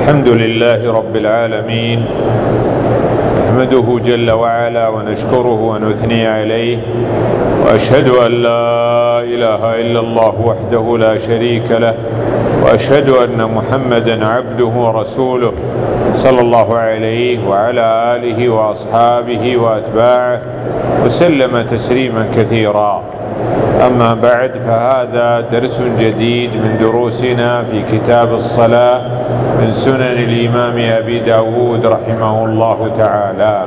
الحمد لله رب العالمين، نحمده جل وعلا ونشكره ونثني عليه، وأشهد أن لا إله إلا الله وحده لا شريك له، وأشهد أن محمدا عبده ورسوله صلى الله عليه وعلى آله وأصحابه وأتباعه وسلم تسليما كثيرا. أما بعد، فهذا درس جديد من دروسنا في كتاب الصلاة من سنن الإمام أبي داود رحمه الله تعالى.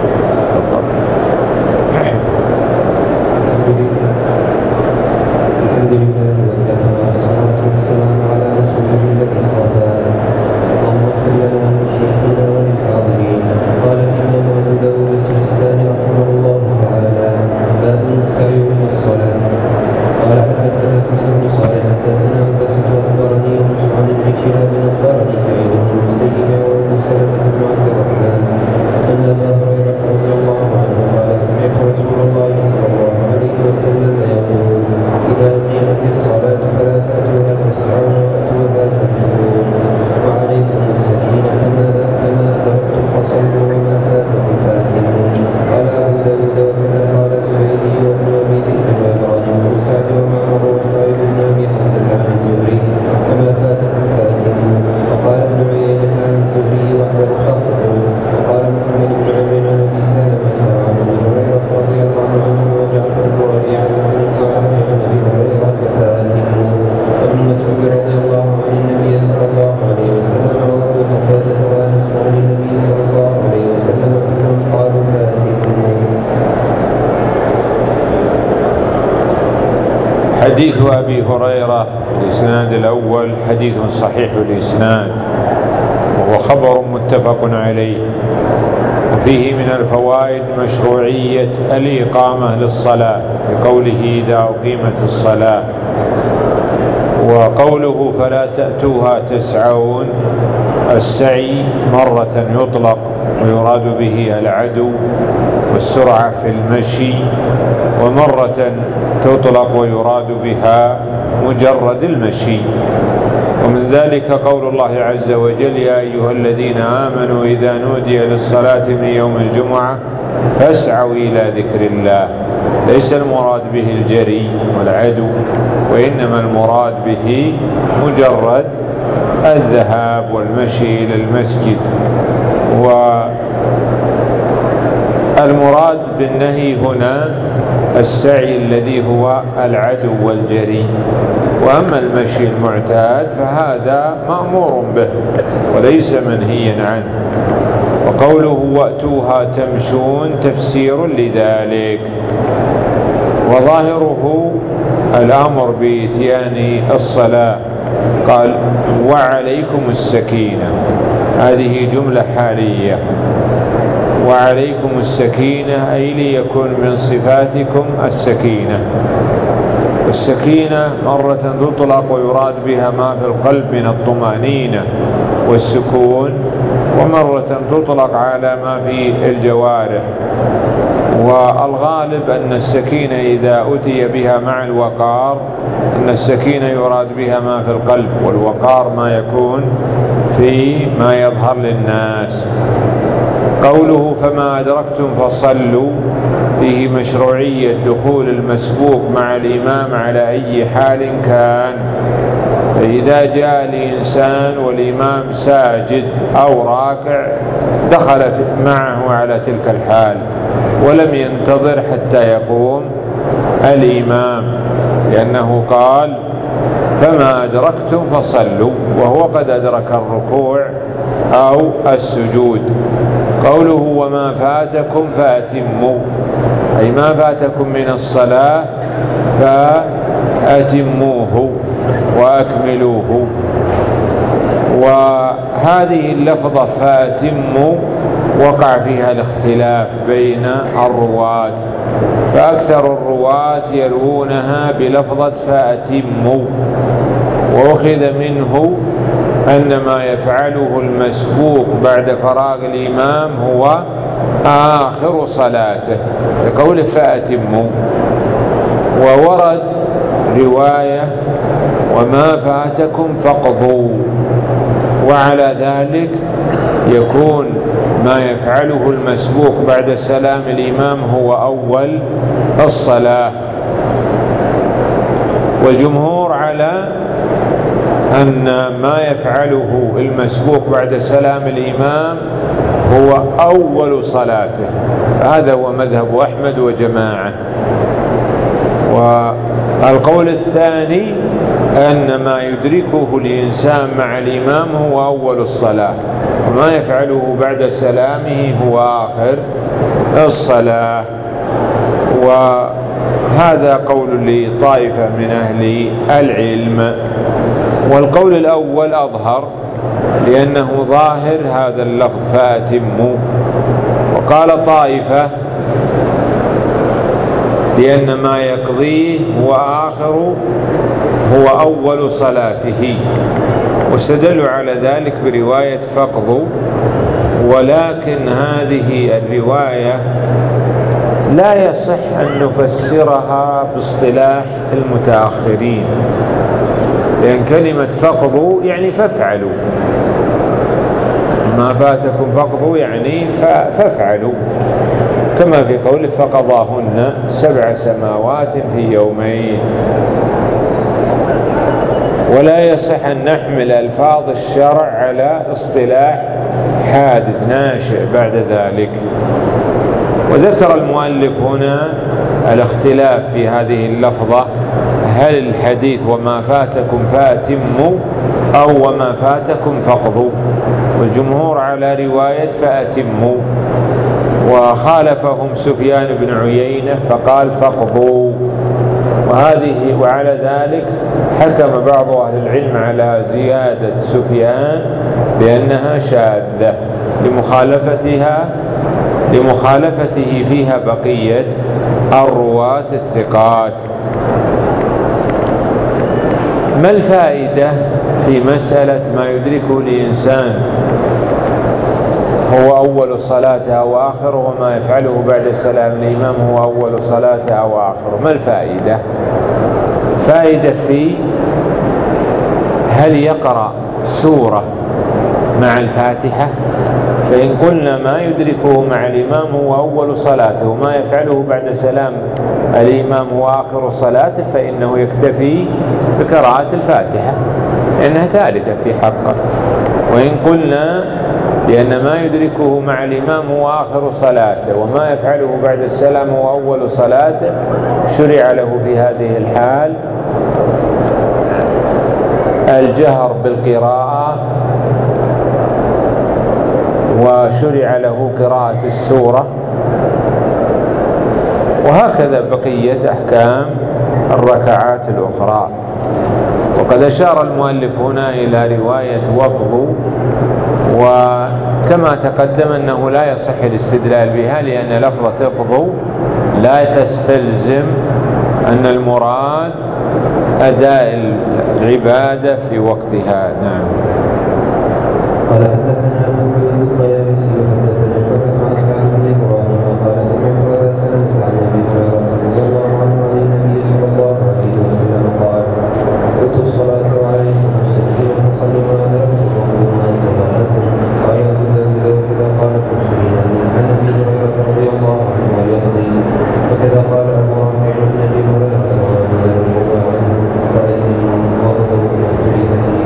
الحمد لله وكفى، والصلاة والسلام على رسوله الذي اصطفى. اللهم اغفر لنا ولشيخنا وللحاضرين. قال الإمام أبو داود السجستاني رحمه الله تعالى: باب السعي إلى الصلاة. قال حدثنا أحمد بن صالح حدثنا عباس أخبرني يونس عن ابن شهاب أخبرني سعيد بن المسيب وأبو سلمة بن عبد الرحمن أن أبا هريرة رضي الله عنه قال: سمعت رسول الله صلى الله عليه وسلم يقول: إذا قيمت الصلاة فلا تأتوها تسعون وأتوها تمشون، وعليكم السكينة، فما أدركتم فصلوا وما فاتكم فأتموا. قال أبو داود: وكذا قال الزبيدي وابن أبي ذئب وإبراهيم بن سعد ومعمر وشعيب بن أبي حمزة عن الزهري: وما فاتكم فأتموا. وقال ابن عيينة عن الزهري وحده فاقطعوا. وقال محمد بن عمرو عن أبي سلمة وعن أبي هريرة رضي الله عنه وجعفر بن ربيعة عن الأعرج عن أبي هريرة فأتموا. وابن مسعود رضي الله عن النبي صلى الله عليه وسلم وأبو قتادة وأنس عن النبي صلى الله عليه وسلم أنهم قالوا فأتموا. حديث أبي هريرة الإسناد الأول حديث صحيح الإسناد، وهو خبر متفق عليه، وفيه من الفوائد مشروعية الإقامة للصلاة بقوله: إذا أقيمت الصلاة. وقوله: فلا تأتوها تسعون، السعي مرة يطلق ويراد به العدو والسرعة في المشي، ومرة تطلق ويراد بها مجرد المشي. ومن ذلك قول الله عز وجل: يا أيها الذين آمنوا إذا نودي للصلاة من يوم الجمعة فاسعوا إلى ذكر الله. ليس المراد به الجري والعدو، وإنما المراد به مجرد الذهاب والمشي إلى المسجد. والمراد بالنهي هنا السعي الذي هو العدو والجري، وأما المشي المعتاد فهذا مأمور به وليس منهيا عنه. وقوله: وأتوها تمشون تفسير لذلك، وظاهره الأمر بإتيان الصلاة. قال: وعليكم السكينة، هذه جملة حالية، وعليكم السكينة أي ليكن من صفاتكم السكينة. والسكينة مرة تطلق ويراد بها ما في القلب من الطمأنينة والسكون، ومرة تطلق على ما في الجوارح. والغالب أن السكينة إذا أتي بها مع الوقار، أن السكينة يراد بها ما في القلب، والوقار ما يكون في ما يظهر للناس. قوله: فما أدركتم فصلوا، فيه مشروعية دخول المسبوق مع الإمام على أي حال كان. فإذا جاء الإنسان والإمام ساجد أو راكع دخل معه على تلك الحال ولم ينتظر حتى يقوم الإمام، لأنه قال: فما أدركتم فصلوا، وهو قد أدرك الركوع أو السجود. قوله: وما فاتكم فأتموا، أي ما فاتكم من الصلاة فأتموه وأكملوه. وهذه اللفظة فأتموا وقع فيها الاختلاف بين الرواة، فأكثر الرواة يروونها بلفظة فأتموا، وأخذ منه أن ما يفعله المسبوق بعد فراغ الإمام هو آخر صلاته، لقول فأتموا. وورد رواية: وما فاتكم فاقضوا، وعلى ذلك يكون ما يفعله المسبوق بعد سلام الإمام هو أول الصلاة. والجمهور على أن ما يفعله المسبوق بعد سلام الإمام هو أول صلاته، هذا هو مذهب أحمد وجماعة. والقول الثاني أن ما يدركه الإنسان مع الإمام هو أول الصلاة، وما يفعله بعد سلامه هو آخر الصلاة. وهذا قول لطائفة من أهل العلم، والقول الأول أظهر لأنه ظاهر هذا اللفظ فأتموا. وقال طائفة لأن ما يقضيه هو آخر هو أول صلاته، واستدلوا على ذلك برواية فقضوا. ولكن هذه الرواية لا يصح أن نفسرها باصطلاح المتأخرين، لأن كلمة فقضوا يعني فافعلوا، ما فاتكم فقضوا يعني فافعلوا، كما في قوله فقضاهن 7 سماوات في يومين. ولا يصح أن نحمل ألفاظ الشرع على اصطلاح حادث ناشئ بعد ذلك. وذكر المؤلف هنا الاختلاف في هذه اللفظة، هل الحديث وما فاتكم فأتموا أو وما فاتكم فقضوا؟ والجمهور على رواية فأتموا، وخالفهم سفيان بن عيينة فقال فقضوا. وعلى ذلك حكم بعض أهل العلم على زيادة سفيان بأنها شاذة لمخالفته فيها بقية الرواة الثقات. ما الفائدة في مسألة ما يدركه الإنسان هو أول صلاته أو آخره، وما يفعله بعد سلام الإمام هو أول صلاته أو آخره؟ ما الفائدة؟ فائدة في هل يقرأ سورة مع الفاتحة؟ فإن قلنا ما يدركه مع الإمام هو أول صلاته، وما يفعله بعد سلام الإمام هو آخر صلاته، فإنه يكتفي بقراءة الفاتحة لأنها ثالثة في حقه. وإن قلنا لأن ما يدركه مع الإمام هو آخر صلاته، وما يفعله بعد السلام هو أول صلاته، شرع له في هذه الحال الجهر بالقراءة، وشرع له قراءة السورة، وهكذا بقية أحكام الركعات الأخرى. وقد أشار المؤلف هنا إلى رواية وقضوا، وكما تقدم أنه لا يصح الاستدلال بها، لأن لفظة اقضوا لا تستلزم أن المراد أداء العبادة في وقتها. نعم. قال حدثنا أبو عبيد الطيالسي وحدثنا شعبة عن سعد بن إبراهيم قال سمعت أبا سلمة عن أبي هريرة رضي الله عنه عن النبي صلى الله عليه وسلم قال: قلت الصلاة وعليكم السكينة فصلوا ما أدركتم وخذوا ما سبقكم. قال أبو داود وكذا قال ابن سليمان عن أبي هريرة رضي الله عنه وليقضي، وكذا قال أبو رافع عن أبي هريرة وأبو ذر رضي الله عنه فأتموا وخذوا وخليفتي.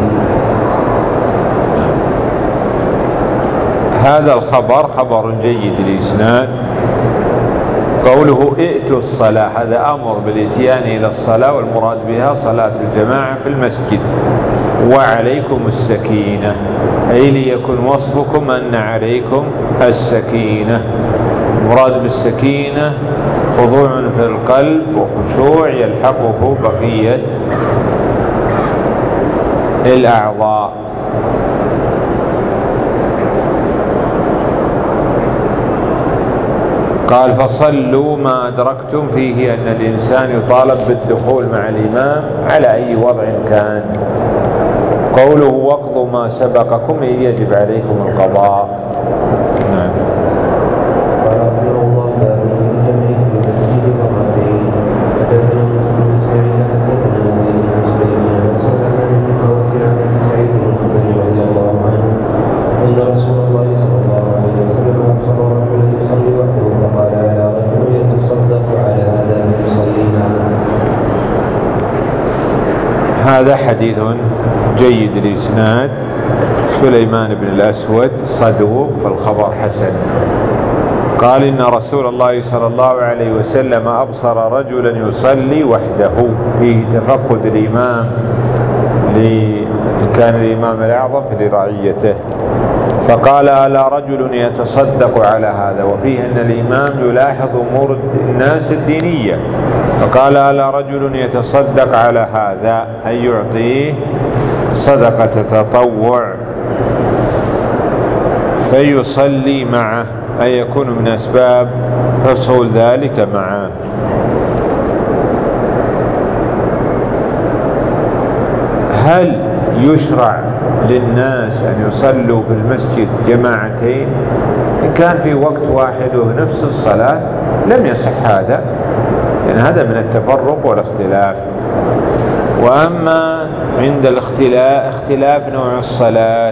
هذا الخبر خبر جيد الإسناد. قوله ائتوا الصلاة هذا أمر بالإتيان إلى الصلاة، والمراد بها صلاة الجماعة في المسجد. وعليكم السكينة أي ليكن وصفكم أن عليكم السكينة. المراد بالسكينة خضوع في القلب وخشوع يلحقه بقية الأعضاء. قال فصلوا ما أدركتم، فيه أن الإنسان يطالب بالدخول مع الإمام على أي وضع كان. قوله واقضوا ما سبقكم يجب عليكم القضاء. نعم. قال رحمه الله باب في الجمع في المسجد مرتين. حدثنا مسلم بن اسماعيل حدثنا ابي عن سليمان بن سليمان بن توكل عن ابي سعيد الخدري رضي الله عنه هذا حديث جيد الإسناد. سليمان بن الأسود صدوق فالخبر حسن. قال إن رسول الله صلى الله عليه وسلم أبصر رجلا يصلي وحده، فيه تفقد الإمام كان الإمام الأعظم لرعيته، فقال ألا رجل يتصدق على هذا، وفيه أن الإمام يلاحظ أمور الناس الدينية، فقال ألا رجل يتصدق على هذا أي يعطيه صدقة تطوع فيصلي معه، أي يكون من أسباب حصول ذلك معه. هل يشرع للناس أن يصلوا في المسجد جماعتين؟ إن كان في وقت واحد ونفس الصلاة لم يصح هذا، لأن هذا من التفرق والاختلاف. وأما عند اختلاف نوع الصلاة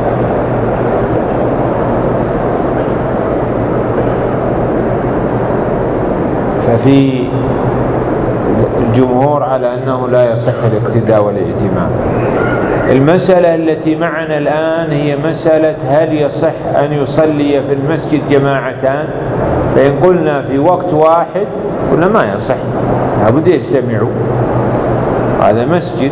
ففي الجمهور على أنه لا يصح الاقتداء والائتمام. المسألة التي معنا الآن هي مسألة هل يصح أن يصلي في المسجد جماعتان؟ فإن قلنا في وقت واحد قلنا ما يصح، لابد يجتمعوا، هذا مسجد.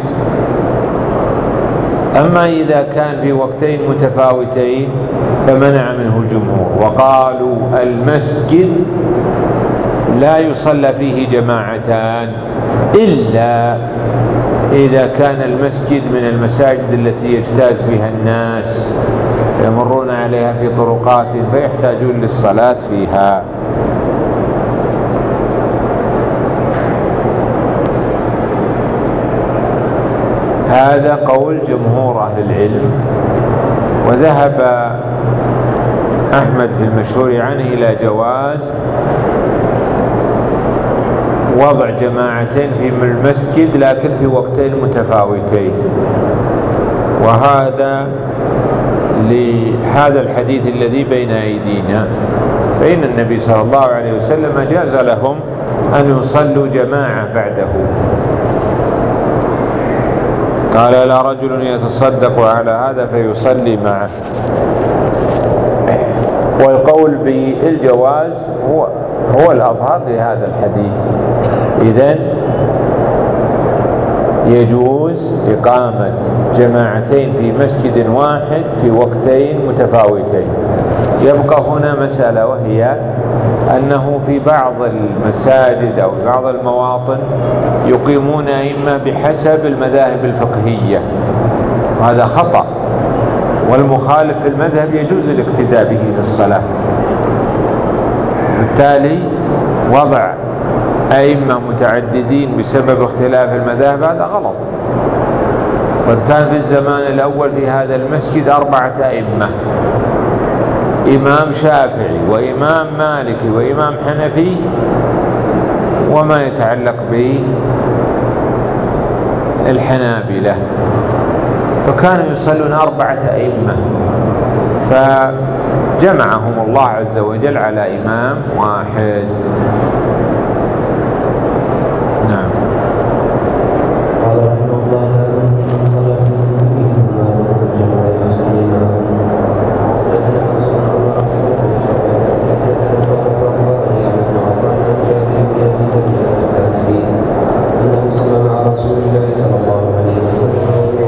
أما إذا كان في وقتين متفاوتين فمنع منه الجمهور، وقالوا المسجد لا يصلى فيه جماعتان إلا إذا كان المسجد من المساجد التي يجتاز بها الناس يمرون عليها في طرقات فيحتاجون للصلاة فيها. هذا قول جمهور أهل العلم. وذهب أحمد في المشهور عنه إلى جواز وضع جماعتين في المسجد لكن في وقتين متفاوتين، وهذا لهذا الحديث الذي بين أيدينا، فإن النبي صلى الله عليه وسلم جاز لهم أن يصلوا جماعة بعده. قال لا رجل يتصدق على هذا فيصلي معه. والقول بالجواز هو الأظهر لهذا الحديث. إذن يجوز إقامة جماعتين في مسجد واحد في وقتين متفاوتين. يبقى هنا مسألة، وهي أنه في بعض المساجد أو بعض المواطن يقيمون أئمة بحسب المذاهب الفقهية، وهذا خطأ، والمخالف في المذهب يجوز الاقتداء به للصلاة. بالتالي وضع أئمة متعددين بسبب اختلاف المذاهب هذا غلط. قد كان في الزمان الأول في هذا المسجد 4 أئمة، إمام شافعي وإمام مالكي وإمام حنفي وما يتعلق بالحنابلة، فكانوا يصلون 4 أئمة، فجمعهم الله عز وجل على إمام واحد. نعم. قال رحمه الله من صلى في المسجد ثم أدرك الجماعة يصلي معهم. حدثنا حسن بن عمر حدثنا شعبة أخبرني عن ابن عطاء عن جابر بن يزيد بن السكاني أنه صلى مع رسول الله صلى الله عليه وسلم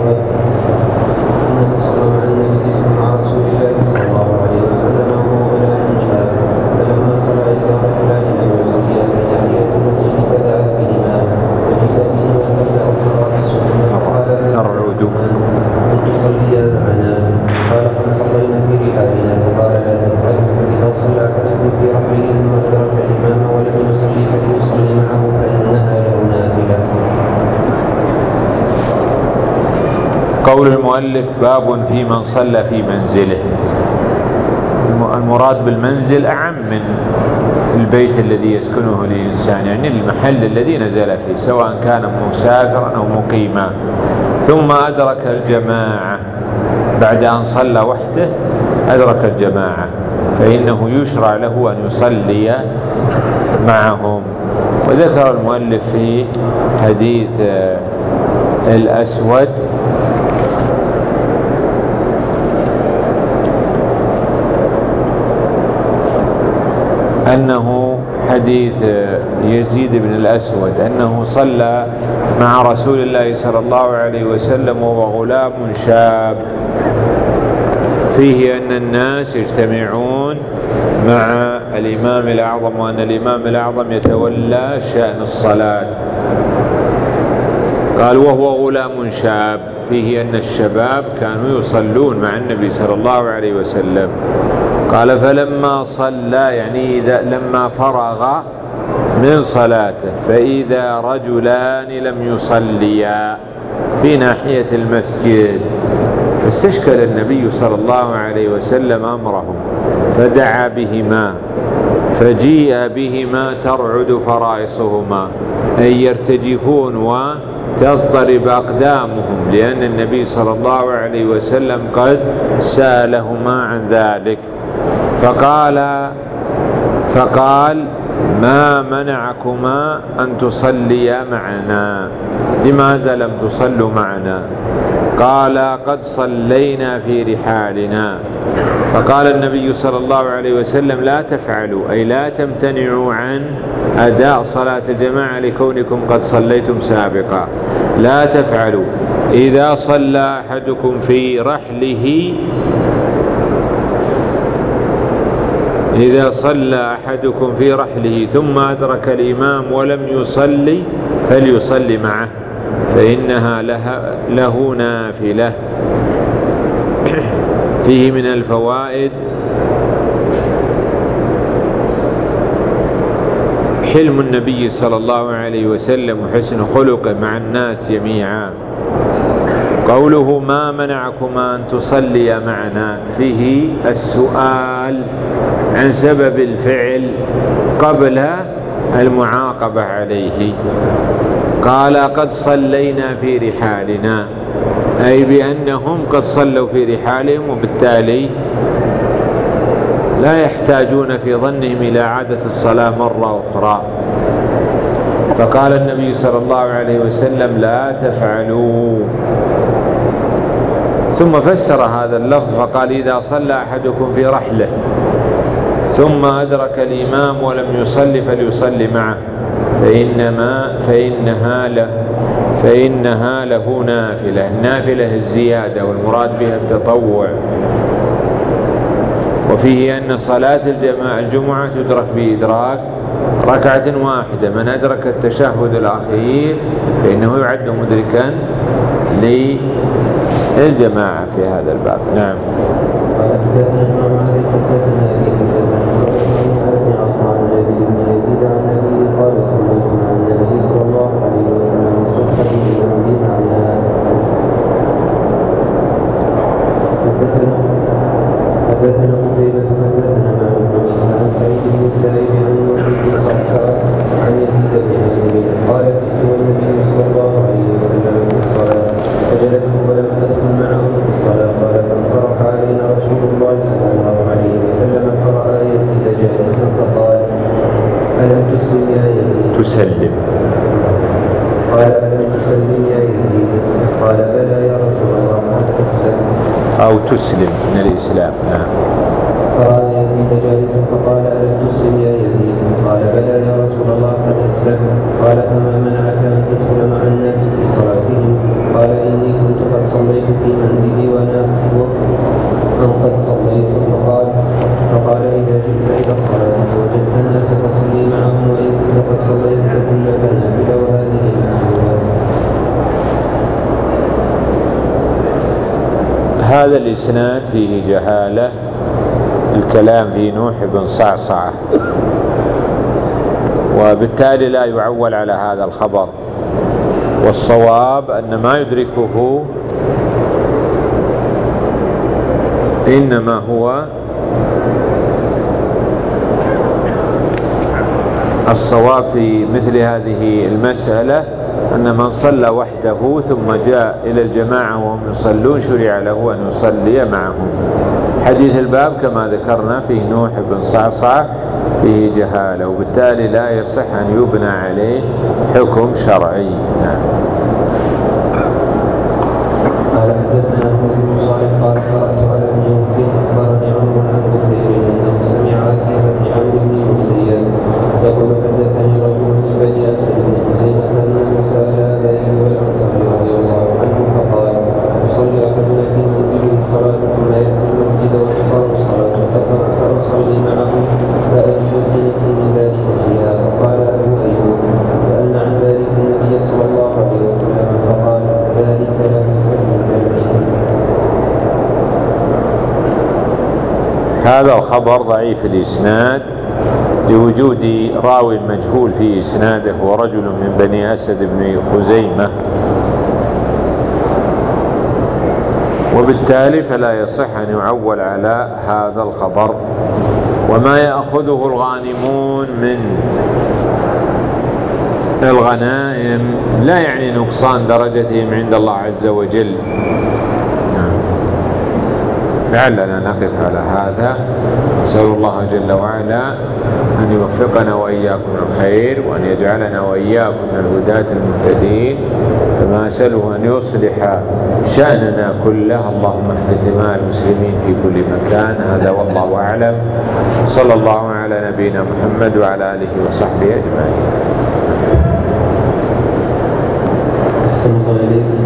أنه صلى مع النبي مع رسول الله صلى الله عليه وسلم وهو غلام شاب، فلما صلى إلى رجلان أن يصليا في ناحية المسجد فدعا بهما وجيء بهما فدعا رئيسهما فقال أن تصليا معنا؟ قال قد صلينا في رحالنا. فقال لا تفعلوا، إذا صلى أحدكم في رحله ثم أدرك الإمام ولم يصلي فليصلي معه فإنها له نافلة. قول المؤلف باب في من صلى في منزله. المراد بالمنزل أعم من البيت الذي يسكنه الإنسان، يعني المحل الذي نزل فيه، سواء كان مسافرا أو مقيما، ثم أدرك الجماعة بعد أن صلى وحده، أدرك الجماعة، فإنه يشرع له أن يصلي معهم. وذكر المؤلف في حديث الأسود أنه حديث يزيد بن الأسود أنه صلى مع رسول الله صلى الله عليه وسلم وهو غلام شاب، فيه أن الناس يجتمعون مع الإمام الأعظم، وأن الإمام الأعظم يتولى شأن الصلاة. قال وهو غلام شاب، فيه أن الشباب كانوا يصلون مع النبي صلى الله عليه وسلم. قال فلما صلى يعني لما فرغ من صلاته فإذا رجلان لم يصليا في ناحية المسجد، فاستشكل النبي صلى الله عليه وسلم أمرهم فدعا بهما، فجيء بهما ترعد فرائصهما أي يرتجفون وتضطرب أقدامهم، لأن النبي صلى الله عليه وسلم قد سألهما عن ذلك. فقال ما منعكما أن تصليا معنا؟ لماذا لم تصلوا معنا؟ قال قد صلينا في رحالنا. فقال النبي صلى الله عليه وسلم لا تفعلوا، أي لا تمتنعوا عن أداء صلاة الجماعة لكونكم قد صليتم سابقا، لا تفعلوا. إذا صلى أحدكم في رحله، إذا صلى أحدكم في رحله ثم أدرك الإمام ولم يصلي فليصلي معه فإنها له نافلة. فيه من الفوائد حلم النبي صلى الله عليه وسلم وحسن خلقه مع الناس جميعا. قوله ما منعكما أن تصلي معنا، فيه السؤال عن سبب الفعل قبل المعاقبة عليه. قال قد صلينا في رحالنا، أي بأنهم قد صلوا في رحالهم وبالتالي لا يحتاجون في ظنهم إلى إعادة الصلاة مرة أخرى. فقال النبي صلى الله عليه وسلم لا تفعلوا، ثم فسر هذا اللفظ فقال إذا صلى أحدكم في رحله ثم أدرك الإمام ولم يصلي فليصلي معه فإنها له نافلة. النافلة الزيادة والمراد بها التطوع. وفيه أن صلاة الجمعة تدرك بإدراك ركعة واحدة، من أدرك التشهد الأخير فإنه يعد مدركا للجماعة في هذا الباب. نعم. قال حدثنا إمام مالك حدثنا أبي حدثنا بن عطاء النبي بن يزيد عن أبيه قال صليت مع النبي صلى الله عليه وسلم الصبح بمعنى. حدثنا قتيبة حدثنا معه بن عيسى عن سعيد بن السائب عن نوح بن صعصع عن يزيد بن عامر قال جئت والنبي صلى الله عليه وسلم في الصلاة فجلست ولم أدخل معه في الصلاة. قال فانصرف علينا رسول الله صلى الله عليه وسلم فرأى يزيد جالسا فقال ألم تسلم يا يزيد؟ تسلم. قال ألم تسلم يا يزيد؟ قال بلى يا رسول الله قد أسلمت. أو تسلم من الإسلام. نعم. فرأى يزيد جالسا فقال ألم تسلم يا يزيد؟ قال بلى يا رسول الله قد أسلمت. قال فما منعك أن تدخل مع الناس في صلاتهم؟ قال إني كنت قد صليت في منزلي وأنا أحسب أن قد صليت. فقال إذا جئت إلى الصلاة فوجدت الناس فصلي معهم، وإن كنت قد صليت فكن لك نافلة وهذه مكتوبة. هذا الإسناد فيه جهالة، الكلام في نوح بن صعصعة، وبالتالي لا يعول على هذا الخبر. والصواب أن ما يدركه إنما هو الصواب في مثل هذه المسألة أن من صلى وحده ثم جاء إلى الجماعة وهم يصلون شرع له أن يصلي معهم. حديث الباب كما ذكرنا فيه نوح بن صعصع فيه جهالة، وبالتالي لا يصح أن يبنى عليه حكم شرعي. نعم. هذا الخبر ضعيف الإسناد لوجود راوي مجهول في إسناده ورجل من بني أسد بن خزيمة، وبالتالي فلا يصح أن يعول على هذا الخبر. وما يأخذه الغانمون من الغنائم لا يعني نقصان درجتهم عند الله عز وجل. لعلنا نقف على هذا. نسأل الله جل وعلا أن يوفقنا وإياكم الخير، وأن يجعلنا وإياكم من الهداة المهتدين، كما أسأله أن يصلح شأننا كله. اللهم اهد دماء المسلمين في كل مكان. هذا والله أعلم. صلى الله على نبينا محمد وعلى آله وصحبه أجمعين. أحسن الله إليكم.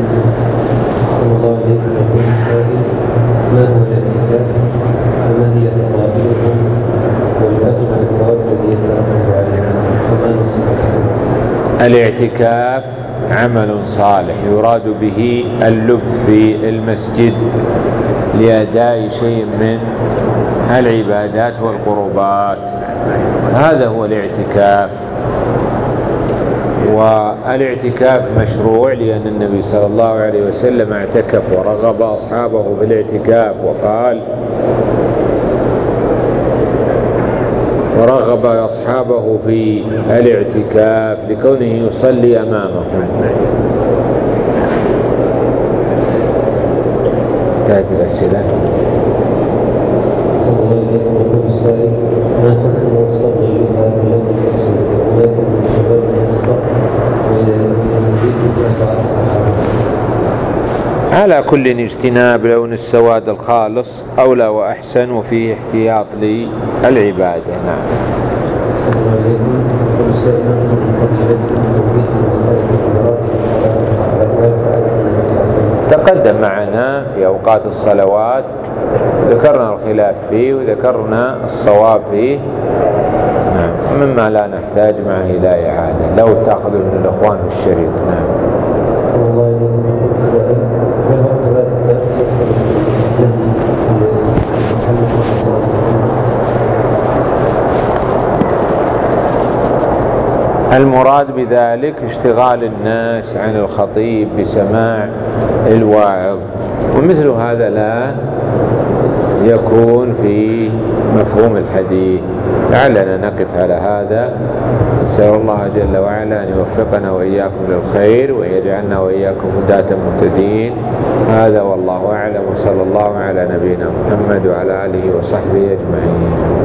يقول السائل: ما هو الاعتكاف؟ وما هي فضائله؟ والأجر والثواب الذي يترتب عليه؟ وما نصيحته؟ الاعتكاف عمل صالح يراد به اللبث في المسجد لأداء شيء من العبادات والقربات، هذا هو الاعتكاف. والاعتكاف مشروع لأن النبي صلى الله عليه وسلم اعتكف ورغب أصحابه في الاعتكاف، وقال: ورغب أصحابه في الاعتكاف لكونه يصلي أمامهم. تأتي الأسئلة. صلى الله عليه وسلم. السائل: ما حكم صلي بها بلون الأسود ولكن من شباب الأصفر ويستفيد من بعض الصحابة؟ على كل اجتناب لون السواد الخالص أولى وأحسن، وفيه احتياط للعبادة. نعم. صلى الله عليكم. يقول السائل: نرجو من فضيلتكم توضيح مسألة المراد بالصلاة على الوالد النبي صلى الله عليه وسلم. تقدم معنا في أوقات الصلوات، ذكرنا الخلاف فيه وذكرنا الصواب فيه. نعم. مما لا نحتاج معه إلى إعادة، لو تأخذوا من الأخوان في الشريط. نعم. صلى الله عليكم. يقول السائل: هل وقت هذا الدرس المراد بذلك اشتغال الناس عن الخطيب بسماع الواعظ، ومثل هذا لا يكون في مفهوم الحديث. لعلنا نقف على هذا. نسأل الله جل وعلا أن يوفقنا وإياكم للخير، ويجعلنا وإياكم هداة مهتدين. هذا والله أعلم، وصلى الله على نبينا محمد وعلى آله وصحبه أجمعين.